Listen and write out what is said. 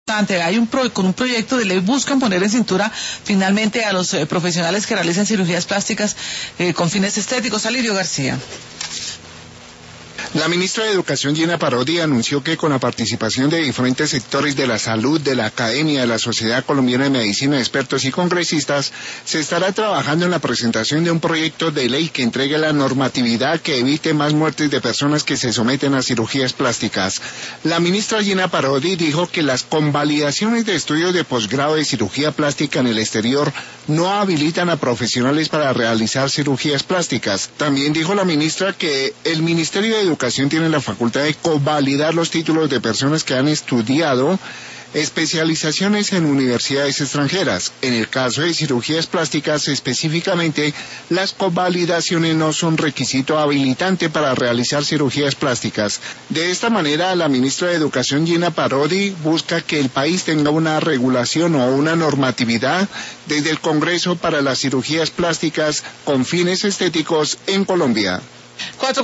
con un proyecto de ley buscan poner en cintura finalmente a los profesionales que realizan cirugías plásticas con fines estéticos. Alirio García. La ministra de Educación, Gina Parodi, anunció que con la participación de diferentes sectores de la salud, de la academia, de la Sociedad Colombiana de Medicina, expertos y congresistas, se estará trabajando en la presentación de un proyecto de ley que entregue la normatividad que evite más muertes de personas que se someten a cirugías plásticas. La ministra Gina Parodi dijo que las convalidaciones de estudios de posgrado de cirugía plástica en el exterior no habilitan a profesionales para realizar cirugías plásticas. También dijo la ministra que el Ministerio de Educación tiene la facultad de convalidar los títulos de personas que han estudiado especializaciones en universidades extranjeras. En el caso de cirugías plásticas específicamente, las convalidaciones no son requisito habilitante para realizar cirugías plásticas. De esta manera, la ministra de Educación, Gina Parodi, busca que el país tenga una regulación o una normatividad desde el Congreso para las cirugías plásticas con fines estéticos en Colombia.